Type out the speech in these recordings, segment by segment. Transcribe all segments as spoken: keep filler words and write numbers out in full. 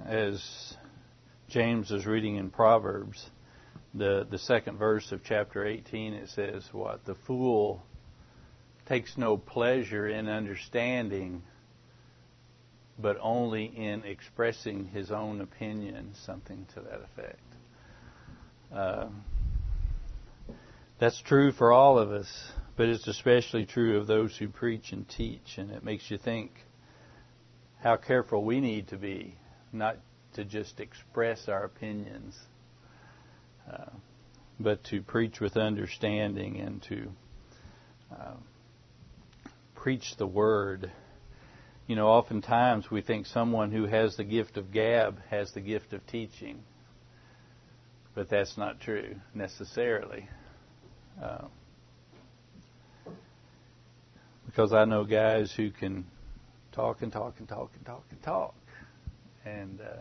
as James is reading in Proverbs, the, the second verse of chapter eighteen, it says, what? The fool takes no pleasure in understanding, but only in expressing his own opinion, something to that effect. Uh, that's true for all of us, but it's especially true of those who preach and teach, and it makes you think how careful we need to be, not to just express our opinions, uh, but to preach with understanding and to uh, preach the Word. You know, oftentimes we think someone who has the gift of gab has the gift of teaching, but that's not true necessarily. Uh, because I know guys who can talk and talk and talk and talk and talk, and uh,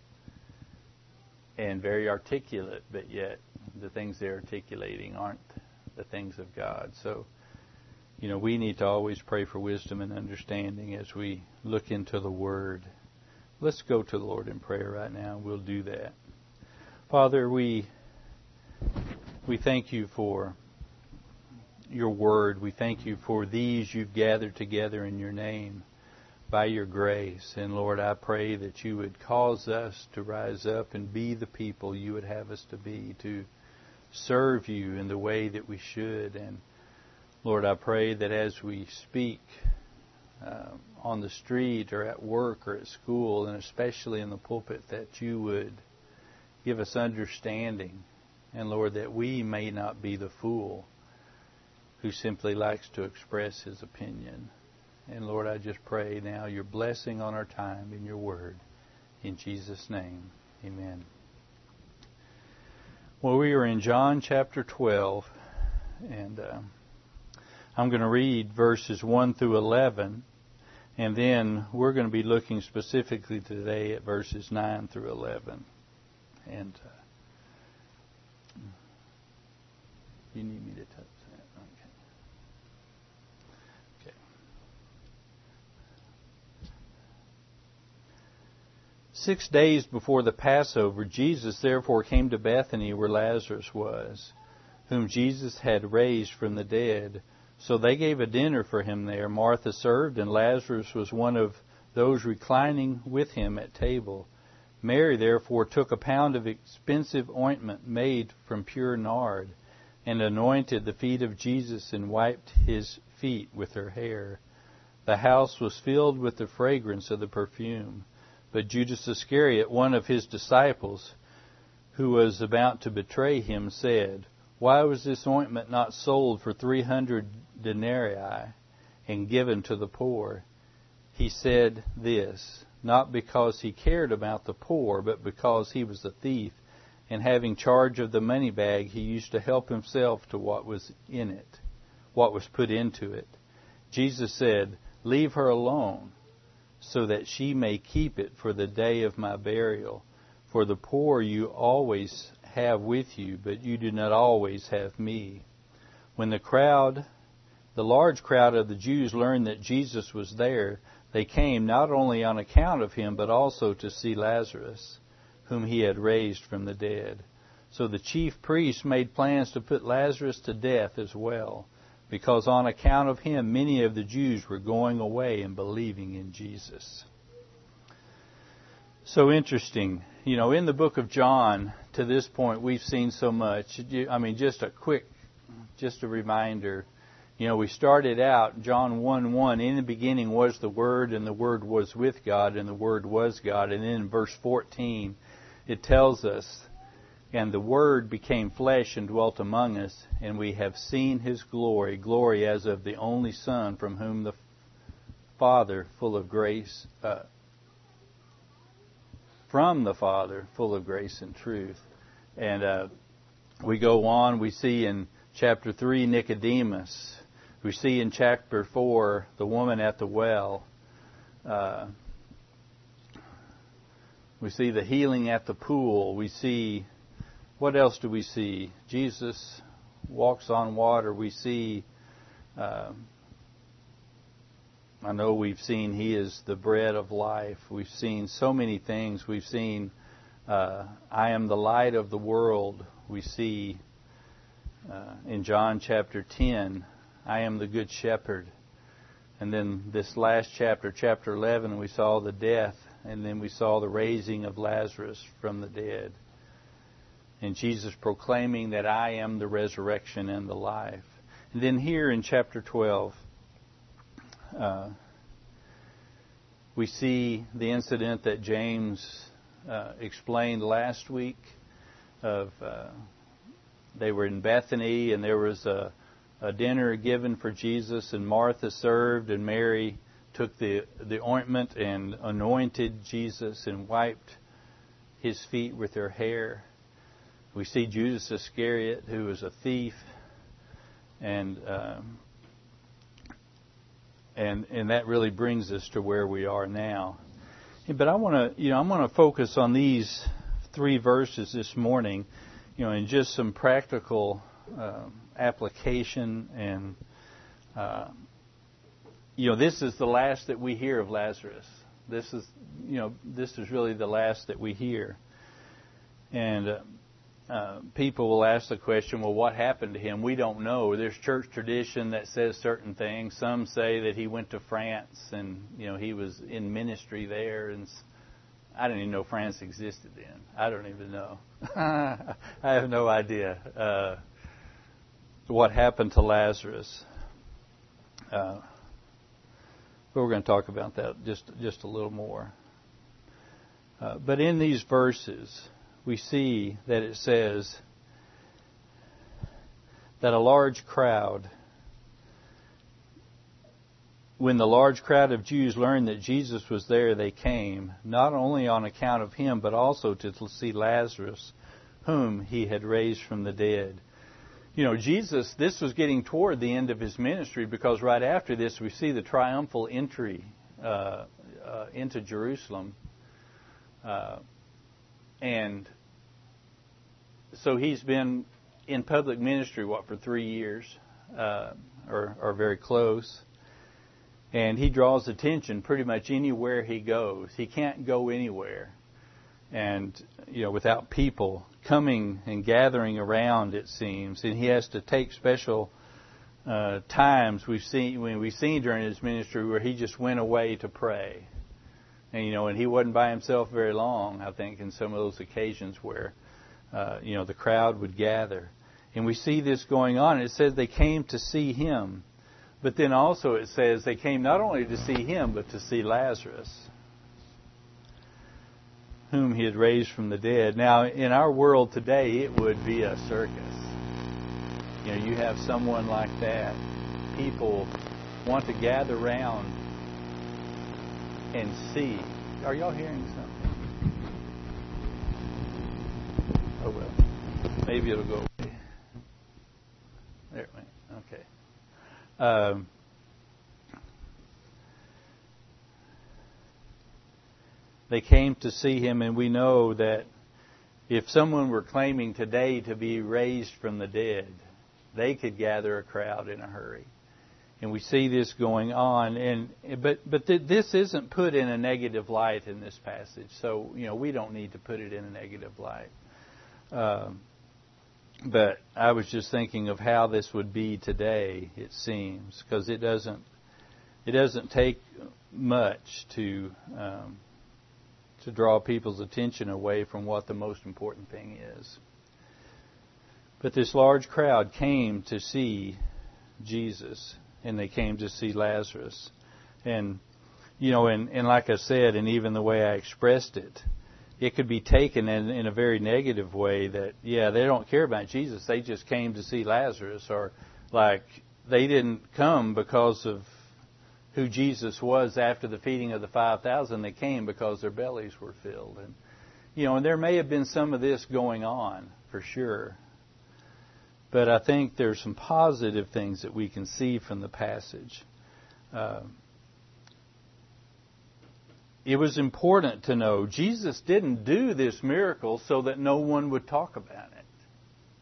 and very articulate, but yet the things they're articulating aren't the things of God. So, you know, we need to always pray for wisdom and understanding as we look into the Word. Let's go to the Lord in prayer right now. We'll do that. Father, we we thank you for your Word. We thank you for these you've gathered together in your name by your grace. And Lord, I pray that you would cause us to rise up and be the people you would have us to be, to serve you in the way that we should. And Lord, I pray that as we speak uh, on the street or at work or at school, and especially in the pulpit, that you would give us understanding. And Lord, that we may not be the fool who simply likes to express his opinion. And Lord, I just pray now your blessing on our time in your word. In Jesus' name, amen. Well, we are in John chapter twelve, and uh, I'm going to read verses one through eleven, and then we're going to be looking specifically today at verses nine through eleven. And uh, you need me to touch that? Okay. Okay. Six days before the Passover, Jesus therefore came to Bethany where Lazarus was, whom Jesus had raised from the dead. So they gave a dinner for him there. Martha served, and Lazarus was one of those reclining with him at table. Mary therefore took a pound of expensive ointment made from pure nard, and anointed the feet of Jesus and wiped his feet with her hair. The house was filled with the fragrance of the perfume. But Judas Iscariot, one of his disciples, who was about to betray him, said, "Why was this ointment not sold for three hundred denarii and given to the poor?" He said this, not because he cared about the poor, but because he was a thief, and having charge of the money bag, he used to help himself to what was in it, what was put into it. Jesus said, "Leave her alone, so that she may keep it for the day of my burial. For the poor you always have with you, but you do not always have me." When the crowd, the large crowd of the Jews learned that Jesus was there, they came not only on account of him, but also to see Lazarus, whom he had raised from the dead. So the chief priests made plans to put Lazarus to death as well, because on account of him many of the Jews were going away and believing in Jesus. So interesting. You know, in the book of John, to this point, we've seen so much. I mean, just a quick, just a reminder. You know, we started out, John one one, in the beginning was the Word, and the Word was with God, and the Word was God. And then in verse fourteen, it tells us, "And the Word became flesh and dwelt among us, and we have seen His glory, glory as of the only Son, from whom the Father, full of grace, uh, from the Father, full of grace and truth." And uh, we go on, we see in chapter three, Nicodemus. We see in chapter four, the woman at the well. Uh, we see the healing at the pool. We see, what else do we see? Jesus walks on water. We see, uh, I know we've seen He is the bread of life. We've seen so many things. We've seen, uh, I am the light of the world. We see uh, in John chapter ten, I am the good shepherd. And then this last chapter, chapter eleven, we saw the death, and then we saw the raising of Lazarus from the dead. And Jesus proclaiming that I am the resurrection and the life. And then here in chapter twelve, uh, we see the incident that James uh, explained last week. Of uh, they were in Bethany, and there was a, a dinner given for Jesus, and Martha served, and Mary took the the ointment and anointed Jesus and wiped His feet with her hair. We see Judas Iscariot, who was a thief, and um, and and that really brings us to where we are now. But I want to, you know, I'm going to focus on these three verses this morning, you know, in just some practical uh, application, and uh, you know, this is the last that we hear of Lazarus. This is, you know, this is really the last that we hear, and. Uh, Uh, people will ask the question, well, what happened to him? We don't know. There's church tradition that says certain things. Some say that he went to France and, you know, he was in ministry there. And I didn't even know France existed then. I don't even know. I have no idea uh, what happened to Lazarus. Uh, but we're going to talk about that just, just a little more. Uh, but in these verses, we see that it says that a large crowd, when the large crowd of Jews learned that Jesus was there, they came, not only on account of Him, but also to see Lazarus, whom He had raised from the dead. You know, Jesus, this was getting toward the end of His ministry, because right after this we see the triumphal entry uh, uh, into Jerusalem. Uh, And so He's been in public ministry, what, for three years, uh, or, or very close. And He draws attention pretty much anywhere He goes. He can't go anywhere, and you know, without people coming and gathering around, it seems. And He has to take special uh, times. We've seen when we've seen during His ministry where He just went away to pray. And, you know, and He wasn't by Himself very long, I think, in some of those occasions where, uh, you know, the crowd would gather. And we see this going on. It says they came to see Him. But then also it says they came not only to see Him, but to see Lazarus, whom He had raised from the dead. Now, in our world today, it would be a circus. You know, you have someone like that. People want to gather around and see. Are y'all hearing something? Oh well, maybe it'll go away. There it went. Okay. Um, they came to see Him, and we know that if someone were claiming today to be raised from the dead, they could gather a crowd in a hurry. And we see this going on, and but but th- this isn't put in a negative light in this passage. So you know, we don't need to put it in a negative light. Um, but I was just thinking of how this would be today. It seems, because it doesn't it doesn't take much to um, to draw people's attention away from what the most important thing is. But this large crowd came to see Jesus. And they came to see Lazarus. And, you know, and, and like I said, and even the way I expressed it, it could be taken in, in a very negative way that, yeah, they don't care about Jesus. They just came to see Lazarus. Or like they didn't come because of who Jesus was after the feeding of the five thousand. They came because their bellies were filled. And, you know, and there may have been some of this going on, for sure. But I think there's some positive things that we can see from the passage. Uh, it was important to know Jesus didn't do this miracle so that no one would talk about it.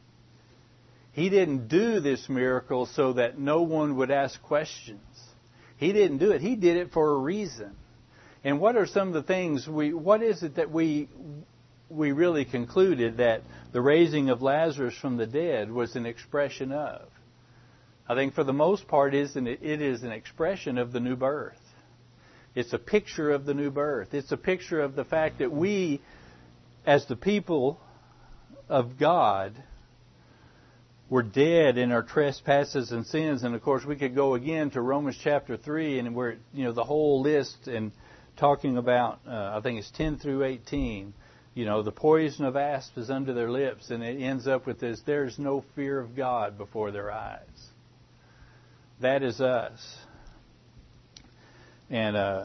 He didn't do this miracle so that no one would ask questions. He didn't do it. He did it for a reason. And what are some of the things we, what is it that we, we really concluded that the raising of Lazarus from the dead was an expression of? I think for the most part, it is an expression of the new birth. It's a picture of the new birth. It's a picture of the fact that we, as the people of God, were dead in our trespasses and sins. And of course, we could go again to Romans chapter three, and where, you know, the whole list, and talking about, uh, I think it's ten through eighteen. You know, the poison of asp is under their lips, and it ends up with this: there is no fear of God before their eyes. That is us. And uh,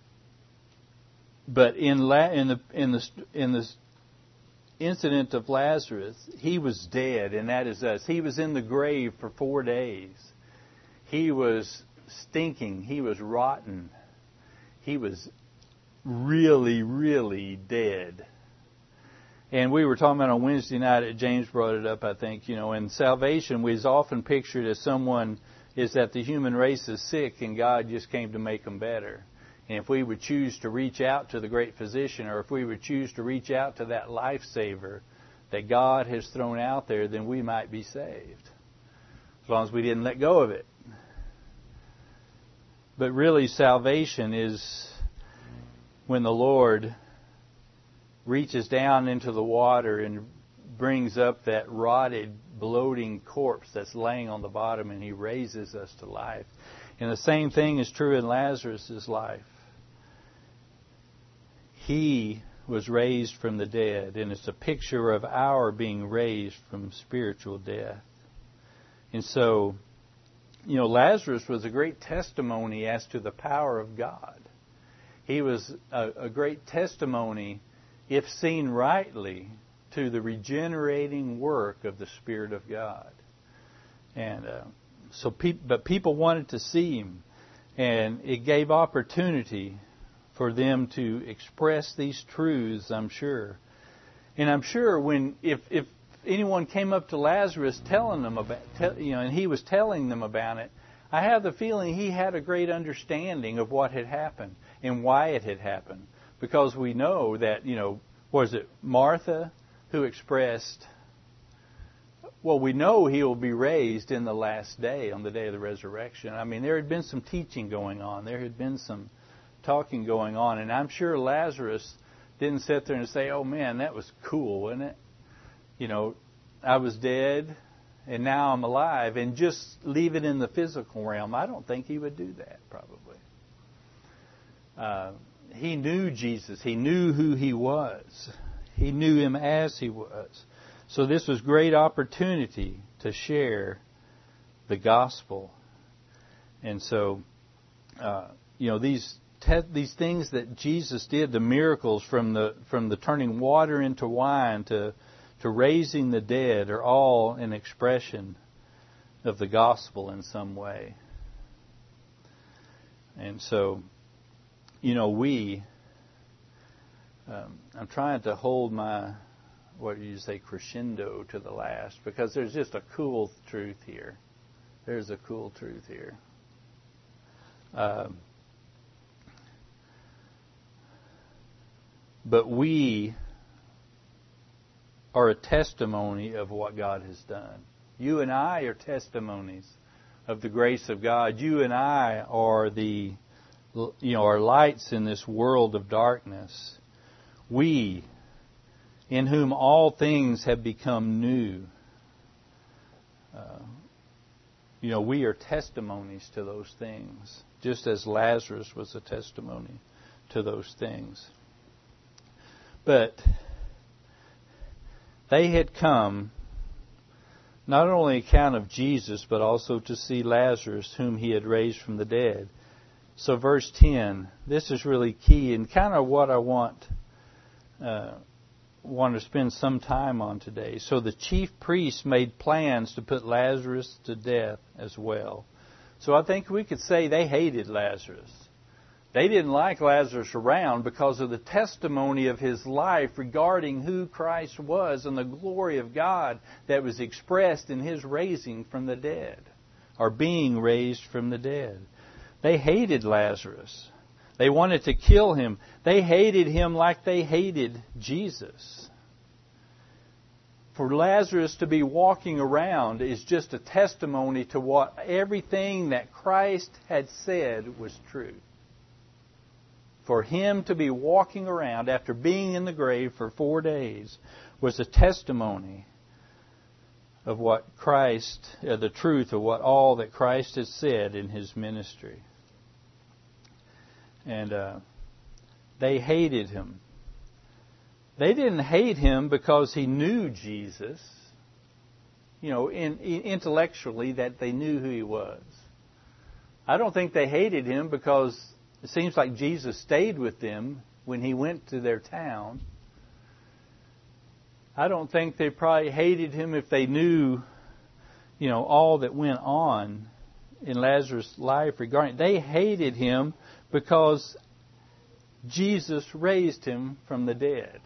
but in La- in the in the in the incident of Lazarus, he was dead, and that is us. He was in the grave for four days. He was stinking. He was rotten. He was really, really dead. And we were talking about on Wednesday night, James brought it up, I think, you know, in salvation, we is often pictured as someone is that the human race is sick and God just came to make them better. And if we would choose to reach out to the great physician, or if we would choose to reach out to that lifesaver that God has thrown out there, then we might be saved. As long as we didn't let go of it. But really, salvation is when the Lord reaches down into the water and brings up that rotted, bloating corpse that's laying on the bottom, and He raises us to life. And the same thing is true in Lazarus' life. He was raised from the dead, and it's a picture of our being raised from spiritual death. And so, you know, Lazarus was a great testimony as to the power of God. He was a, a great testimony, if seen rightly, to the regenerating work of the Spirit of God. And uh, so, pe- but people wanted to see Him, and it gave opportunity for them to express these truths, I'm sure. And I'm sure when, if if anyone came up to Lazarus telling them about, tell, you know, and he was telling them about it, I have the feeling he had a great understanding of what had happened and why it had happened. Because we know that, you know, was it Martha who expressed, well, we know He will be raised in the last day, on the day of the resurrection. I mean, there had been some teaching going on. There had been some talking going on. And I'm sure Lazarus didn't sit there and say, oh, man, that was cool, wasn't it? You know, I was dead, and now I'm alive, and just leave it in the physical realm. I don't think he would do that, probably. Uh, he knew Jesus. He knew who He was. He knew Him as He was. So this was great opportunity to share the gospel. And so, uh, you know, these te- these things that Jesus did, the miracles from the from the turning water into wine to to raising the dead, are all an expression of the gospel in some way. And so, you know, we, um, I'm trying to hold my, what do you say, crescendo to the last, because there's just a cool truth here. There's a cool truth here. Um, but we are a testimony of what God has done. You and I are testimonies of the grace of God. You and I are the, you know, are lights in this world of darkness. We, in whom all things have become new. Uh, you know, we are testimonies to those things, just as Lazarus was a testimony to those things. But they had come not only on account of Jesus, but also to see Lazarus, whom He had raised from the dead. So verse ten, this is really key, and kind of what I want uh, want to spend some time on today. So the chief priests made plans to put Lazarus to death as well. So I think we could say they hated Lazarus. They didn't like Lazarus around because of the testimony of his life regarding who Christ was and the glory of God that was expressed in His raising from the dead, or being raised from the dead. They hated Lazarus. They wanted to kill him. They hated him like they hated Jesus. For Lazarus to be walking around is just a testimony to what everything that Christ had said was true. For him to be walking around after being in the grave for four days was a testimony of what Christ, uh, the truth of what all that Christ has said in his ministry. And uh, they hated him. They didn't hate him because he knew Jesus, you know, in, in, intellectually that they knew who he was. I don't think they hated him because it seems like Jesus stayed with them when he went to their town. I don't think they probably hated him if they knew, you know, all that went on in Lazarus' life regarding. They hated him because Jesus raised him from the dead.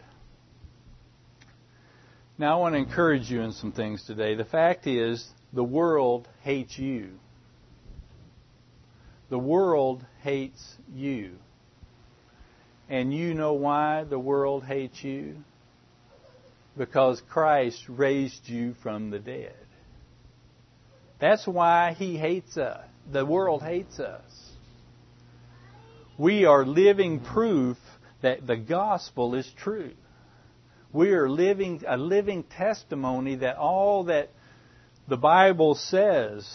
Now I want to encourage you in some things today. The fact is, the world hates you. The world hates you. And you know why the world hates you? Because Christ raised you from the dead. That's why he hates us. The world hates us. We are living proof that the gospel is true. We are living a living testimony that all that the Bible says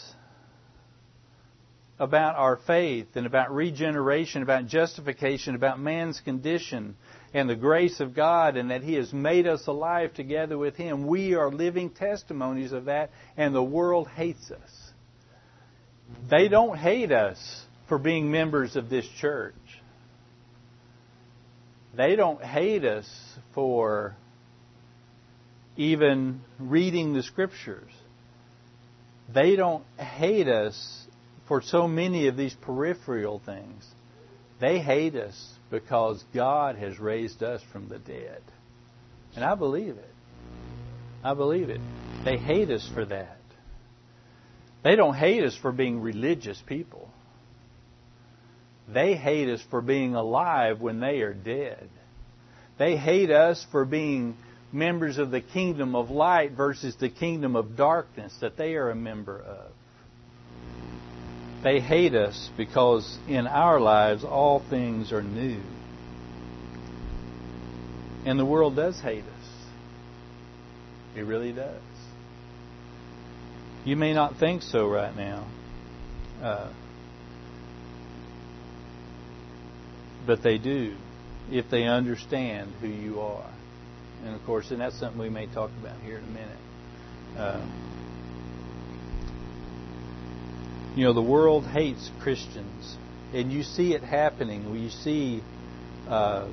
about our faith and about regeneration, about justification, about man's condition and the grace of God, and that he has made us alive together with him. We are living testimonies of that, and the world hates us. They don't hate us for being members of this church. They don't hate us for even reading the Scriptures. They don't hate us for so many of these peripheral things. They hate us because God has raised us from the dead. And I believe it. I believe it. They hate us for that. They don't hate us for being religious people. They hate us for being alive when they are dead. They hate us for being members of the kingdom of light versus the kingdom of darkness that they are a member of. They hate us because in our lives all things are new. And the world does hate us. It really does. You may not think so right now. Uh, but they do if they understand who you are. And of course, and that's something we may talk about here in a minute. Uh, you know, the world hates Christians. And you see it happening. You see uh,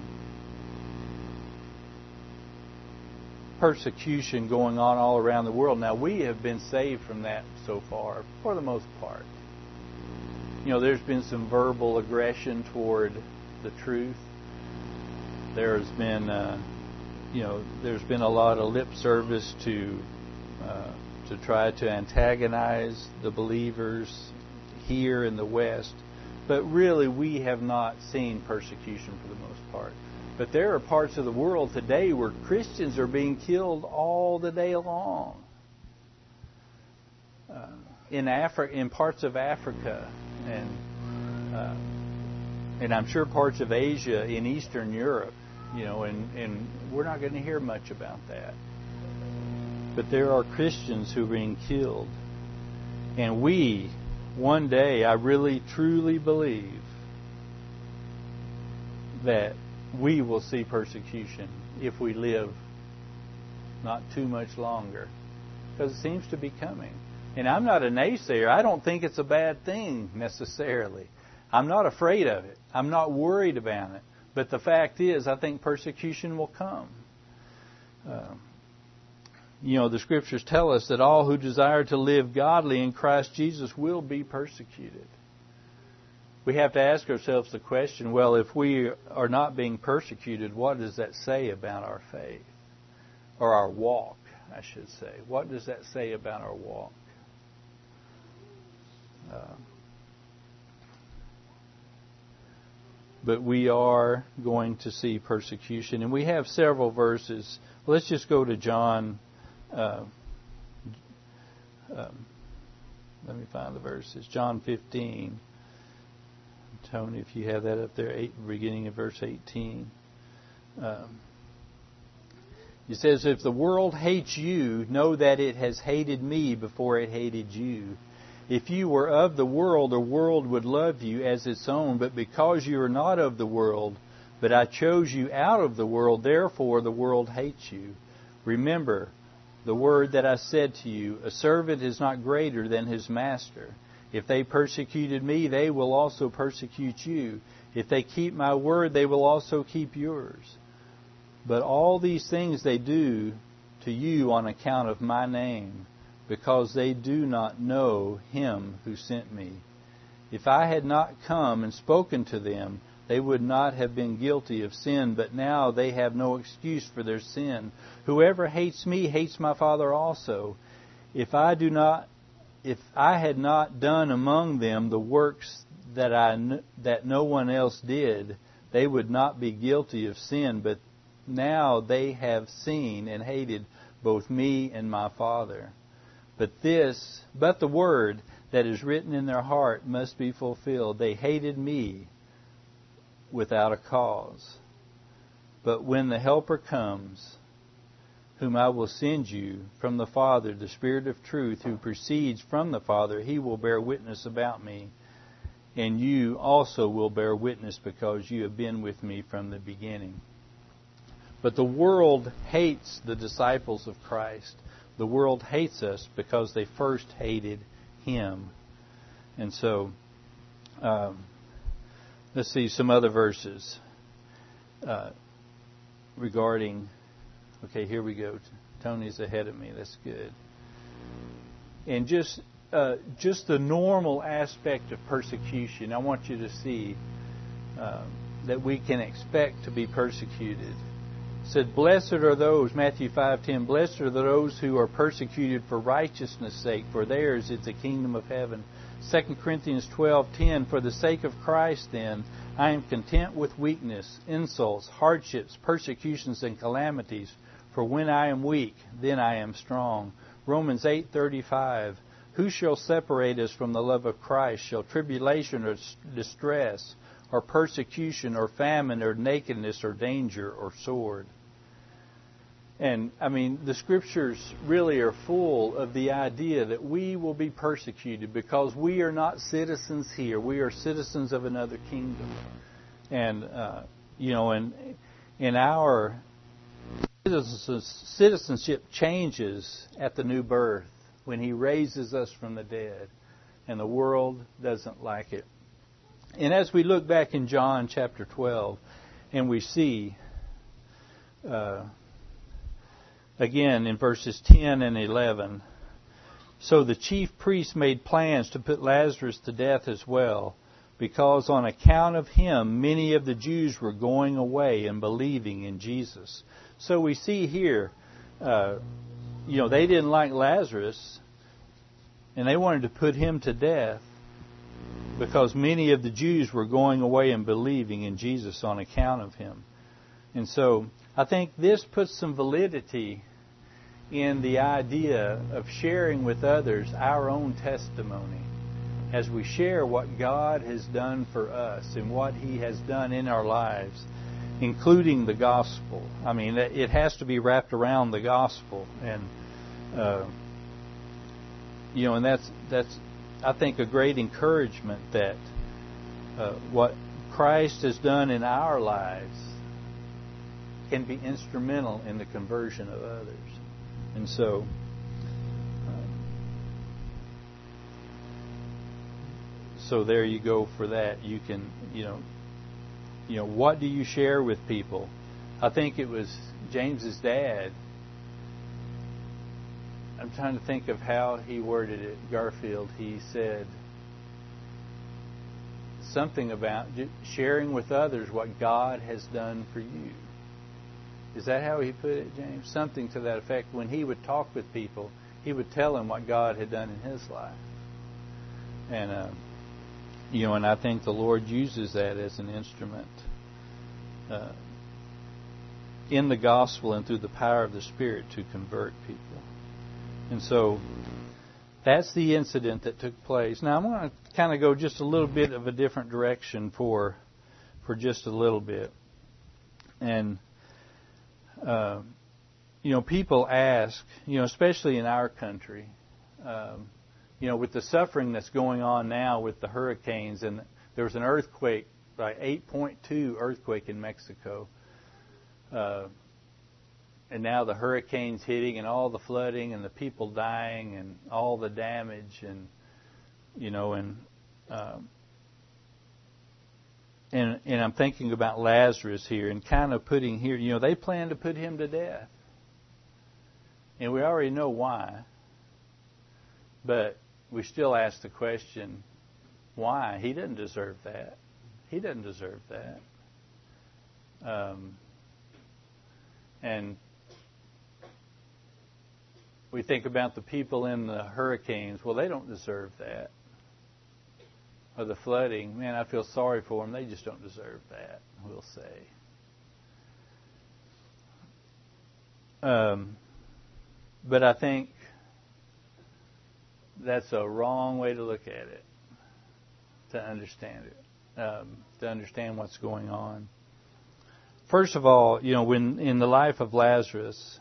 persecution going on all around the world. Now, we have been saved from that so far, for the most part. You know, there's been some verbal aggression toward the truth. There's been... Uh, You know, there's been a lot of lip service to uh, to try to antagonize the believers here in the West. But really, we have not seen persecution for the most part. But there are parts of the world today where Christians are being killed all the day long. Uh, in Afri- in parts of Africa, and uh, and I'm sure parts of Asia, in Eastern Europe. You know, and, and we're not going to hear much about that. But there are Christians who are being killed. And we, one day, I really, truly believe that we will see persecution if we live not too much longer. Because it seems to be coming. And I'm not a naysayer. I don't think it's a bad thing necessarily. I'm not afraid of it. I'm not worried about it. But the fact is, I think persecution will come. Uh, you know, the Scriptures tell us that all who desire to live godly in Christ Jesus will be persecuted. We have to ask ourselves the question, well, if we are not being persecuted, what does that say about our faith? Or our walk, I should say. What does that say about our walk? Uh, but we are going to see persecution. And we have several verses. Let's just go to John. Uh, um, let me find the verses. John fifteen. Tony, if you have that up there, eight, beginning of verse eighteen. Um, it says, if the world hates you, know that it has hated me before it hated you. If you were of the world, the world would love you as its own. But because you are not of the world, but I chose you out of the world, therefore the world hates you. Remember the word that I said to you, a servant is not greater than his master. If they persecuted me, they will also persecute you. If they keep my word, they will also keep yours. But all these things they do to you on account of my name, because they do not know him who sent me. If I had not come and spoken to them, they would not have been guilty of sin, but now they have no excuse for their sin. Whoever hates me hates my Father also. If I do not, if I had not done among them the works that I that no one else did, they would not be guilty of sin, but now they have seen and hated both me and my Father. But this, but the word that is written in their heart must be fulfilled. They hated me without a cause. But when the Helper comes, whom I will send you from the Father, the Spirit of truth, who proceeds from the Father, he will bear witness about me. And you also will bear witness because you have been with me from the beginning. But the world hates the disciples of Christ. The world hates us because they first hated him. And so, um, let's see some other verses uh, regarding... Okay, here we go. Tony's ahead of me. That's good. And just uh, just the normal aspect of persecution, I want you to see uh, that we can expect to be persecuted. It said, blessed are those, Matthew five ten, blessed are those who are persecuted for righteousness' sake, for theirs is the kingdom of heaven. Second Corinthians twelve ten, for the sake of Christ, then, I am content with weakness, insults, hardships, persecutions, and calamities. For when I am weak, then I am strong. Romans eight thirty-five, who shall separate us from the love of Christ? Shall tribulation or distress, or persecution, or famine, or nakedness, or danger, or sword? And, I mean, the Scriptures really are full of the idea that we will be persecuted because we are not citizens here. We are citizens of another kingdom. And, uh, you know, and, and our citizenship changes at the new birth when He raises us from the dead. And the world doesn't like it. And as we look back in John chapter twelve, and we see... Uh, Again, in verses ten and eleven, so the chief priests made plans to put Lazarus to death as well, because on account of him, many of the Jews were going away and believing in Jesus. So we see here, uh, you know, they didn't like Lazarus, and they wanted to put him to death, because many of the Jews were going away and believing in Jesus on account of him. And so I think this puts some validity in the idea of sharing with others our own testimony as we share what God has done for us and what He has done in our lives, including the gospel. I mean, it has to be wrapped around the gospel, and uh, you know, and that's that's I think a great encouragement that uh, what Christ has done in our lives can be instrumental in the conversion of others. And so, um, so there you go for that. You can, you know, you know, what do you share with people? I think it was James's dad. I'm trying to think of how he worded it. Garfield, he said something about sharing with others what God has done for you. Is that how he put it, James? Something to that effect. When he would talk with people, he would tell them what God had done in his life. And uh, You know, and I think the Lord uses that as an instrument uh, in the gospel and through the power of the Spirit to convert people. And so that's the incident that took place. Now I'm going to kind of go just a little bit of a different direction for for just a little bit. And, uh, you know, people ask, you know, especially in our country, um, you know, with the suffering that's going on now with the hurricanes, and there was an earthquake, like eight point two earthquake in Mexico. Uh, and now the hurricanes hitting and all the flooding and the people dying and all the damage and, you know, and, um, and, and I'm thinking about Lazarus here and kind of putting here, you know, they plan to put him to death. And we already know why. But we still ask the question, why? He didn't deserve that. He didn't deserve that. Um, and we think about the people in the hurricanes. Well, they don't deserve that. Or the flooding. Man, I feel sorry for them. They just don't deserve that, we'll say. Um, but I think that's a wrong way to look at it, to understand it, um, to understand what's going on. First of all, you know, when in the life of Lazarus,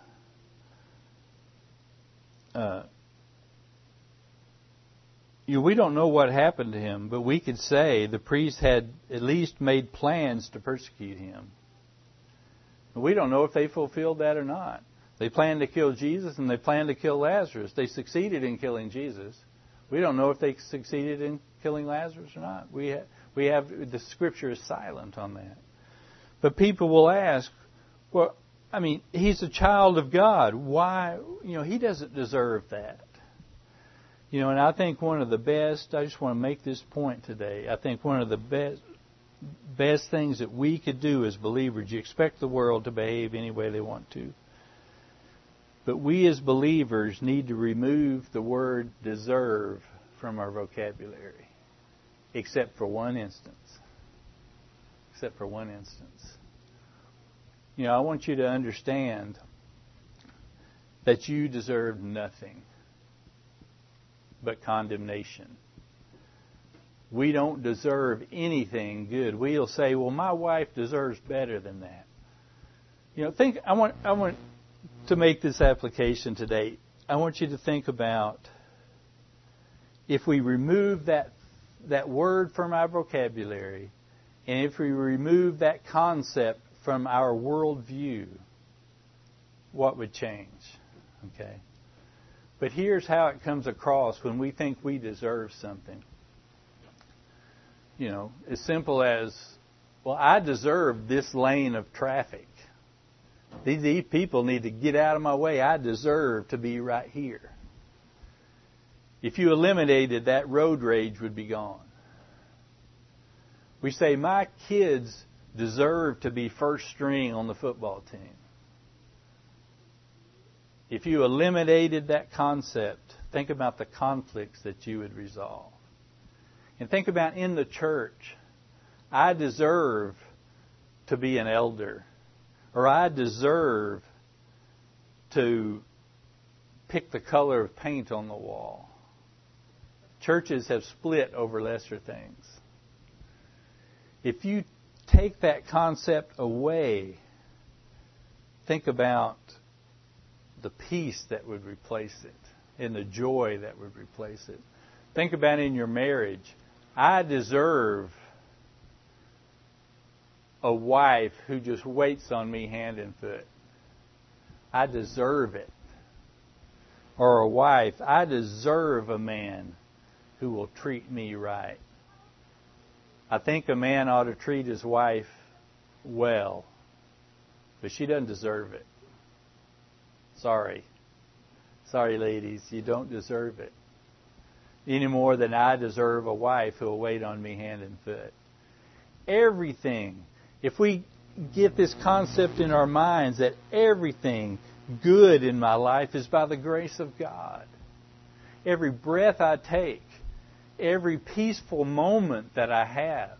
uh, you know, we don't know what happened to him, but we could say the priests had at least made plans to persecute him. We don't know if they fulfilled that or not. They planned to kill Jesus and they planned to kill Lazarus. They succeeded in killing Jesus. We don't know if they succeeded in killing Lazarus or not. We ha- we have the Scripture is silent on that. But people will ask, well, I mean, he's a child of God. Why? You know, he doesn't deserve that. You know, and I think one of the best, I just want to make this point today. I think one of the best best things that we could do as believers, you expect the world to behave any way they want to. But we as believers need to remove the word deserve from our vocabulary. Except for one instance. Except for one instance. You know, I want you to understand that you deserve nothing but condemnation. We don't deserve anything good. We'll say, well, my wife deserves better than that. You know, think, I want, I want to make this application today. I want you to think about if we remove that, that word from our vocabulary, and if we remove that concept from our worldview, what would change? Okay. But here's how it comes across when we think we deserve something. You know, as simple as, well, I deserve this lane of traffic. These, these people need to get out of my way. I deserve to be right here. If you eliminated that, road rage would be gone. We say, my kids deserve to be first string on the football team. If you eliminated that concept, think about the conflicts that you would resolve. And think about in the church, I deserve to be an elder. Or I deserve to pick the color of paint on the wall. Churches have split over lesser things. If you take that concept away, think about the peace that would replace it and the joy that would replace it. Think about in your marriage. I deserve a wife who just waits on me hand and foot. I deserve it. Or a wife, I deserve a man who will treat me right. I think a man ought to treat his wife well, but she doesn't deserve it. Sorry. Sorry, ladies, you don't deserve it. Any more than I deserve a wife who will wait on me hand and foot. Everything, if we get this concept in our minds that everything good in my life is by the grace of God. Every breath I take every peaceful moment that I have.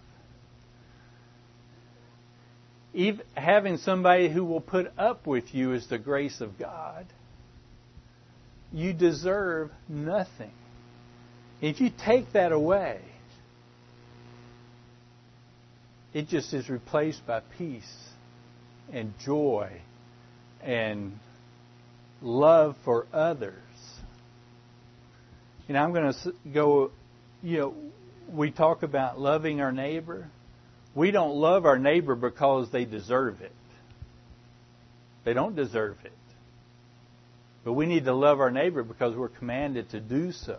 Even having somebody who will put up with you is the grace of God. You deserve nothing. If you take that away, it just is replaced by peace and joy and love for others. You know, I'm going to go, you know, we talk about loving our neighbor. We don't love our neighbor because they deserve it. They don't deserve it. But we need to love our neighbor because we're commanded to do so.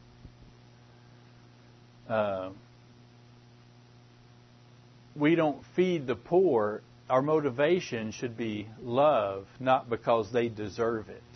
Uh, we don't feed the poor. Our motivation should be love, not because they deserve it.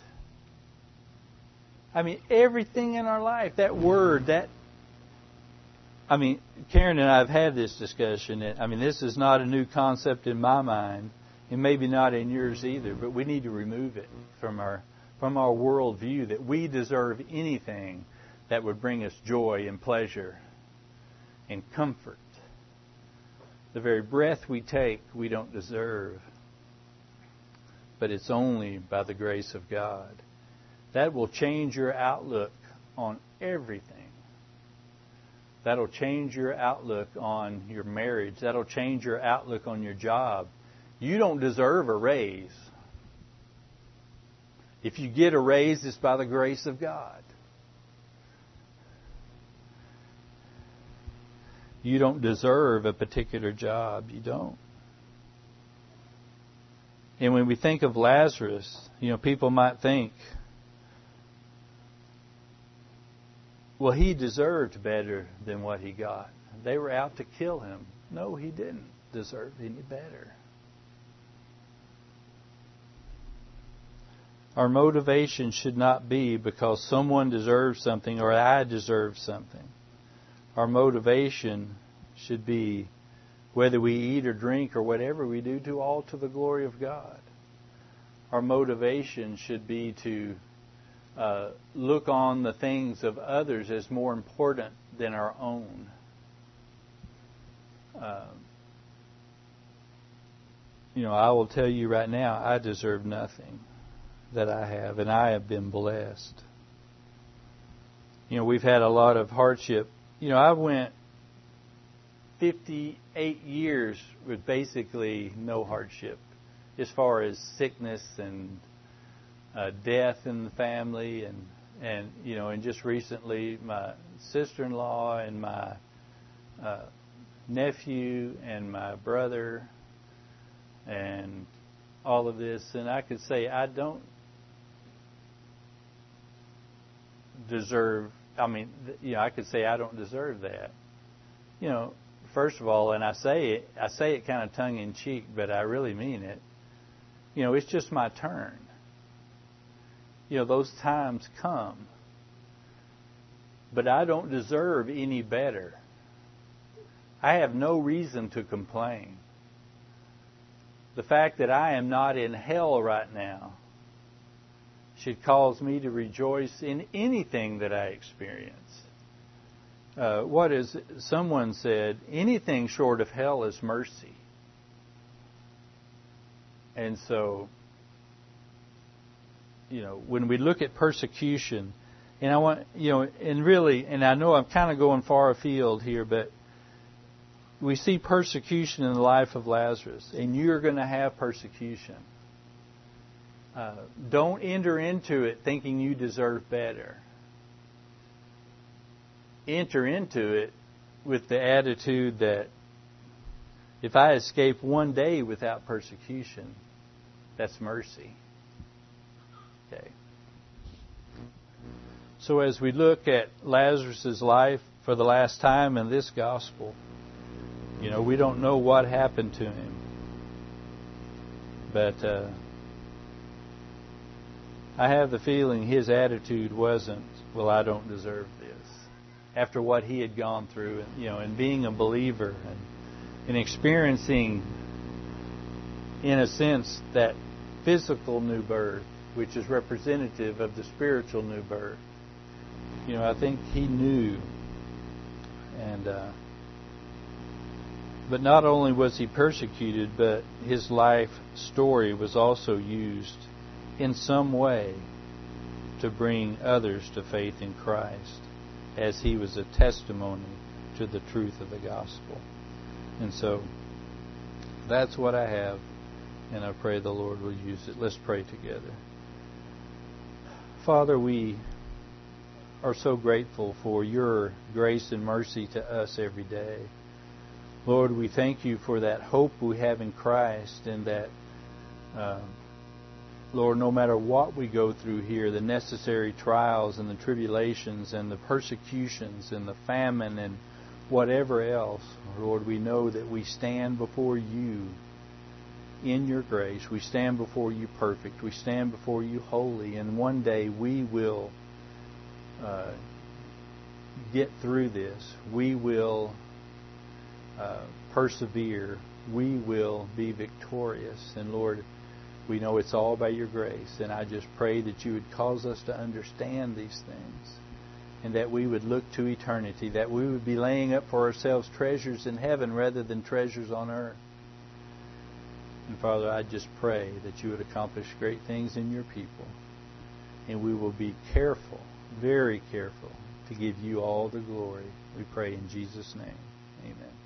I mean, everything in our life, that word, that, I mean, Karen and I have had this discussion. I mean, this is not a new concept in my mind, and maybe not in yours either, but we need to remove it from our from our worldview that we deserve anything that would bring us joy and pleasure and comfort. The very breath we take, we don't deserve, but it's only by the grace of God. That will change your outlook on everything. That'll change your outlook on your marriage. That'll change your outlook on your job. You don't deserve a raise. If you get a raise, it's by the grace of God. You don't deserve a particular job. You don't. And when we think of Lazarus, you know, people might think, well, he deserved better than what he got. They were out to kill him. No, he didn't deserve any better. Our motivation should not be because someone deserves something or I deserve something. Our motivation should be, whether we eat or drink or whatever we do, to all to the glory of God. Our motivation should be to uh, look on the things of others as more important than our own. Uh, you know, I will tell you right now, I deserve nothing that I have, and I have been blessed. You know, we've had a lot of hardship. You know, I went fifty-eight years with basically no hardship as far as sickness and uh, death in the family, and and you know, and just recently my sister-in-law and my uh, nephew and my brother and all of this, and I could say I don't deserve, I mean, you know, I could say I don't deserve that. You know, first of all, and I say it, I say it kind of tongue in cheek, but I really mean it. You know, it's just my turn. You know, those times come. But I don't deserve any better. I have no reason to complain. The fact that I am not in hell right now should cause me to rejoice in anything that I experience. Uh, what is someone said, anything short of hell is mercy. And so, you know, when we look at persecution, and I want, you know, and really, and I know I'm kind of going far afield here, but we see persecution in the life of Lazarus, and you're going to have persecution. Uh, don't enter into it thinking you deserve better. Enter into it with the attitude that if I escape one day without persecution, that's mercy. Okay. So as we look at Lazarus' life for the last time in this gospel, you know, we don't know what happened to him. But uh, I have the feeling his attitude wasn't, well, I don't deserve this. After what he had gone through, and, you know, and being a believer and, and experiencing, in a sense, that physical new birth, which is representative of the spiritual new birth. You know, I think he knew And uh, but not only was he persecuted, but his life story was also used in some way to bring others to faith in Christ, as he was a testimony to the truth of the gospel. And so that's what I have, and I pray the Lord will use it. Let's pray together. Father, we are so grateful for your grace and mercy to us every day. Lord, we thank you for that hope we have in Christ, and that, uh, Lord, no matter what we go through here, the necessary trials and the tribulations and the persecutions and the famine and whatever else, Lord, we know that we stand before you in your grace. We stand before you perfect. We stand before you holy. And one day we will uh, get through this. We will uh, persevere. We will be victorious. And Lord, we know it's all by your grace. And I just pray that you would cause us to understand these things, and that we would look to eternity, that we would be laying up for ourselves treasures in heaven rather than treasures on earth. And Father, I just pray that you would accomplish great things in your people, and we will be careful, very careful, to give you all the glory. We pray in Jesus' name. Amen.